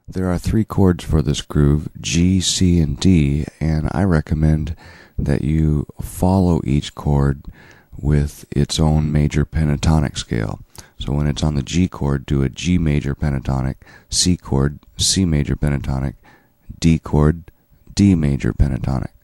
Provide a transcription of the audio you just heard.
There are three chords for this groove, G, C, and D, and I recommend that you follow each chord with its own major pentatonic scale. So when it's on the G chord, do a G major pentatonic, C chord, C major pentatonic, D chord, D major pentatonic.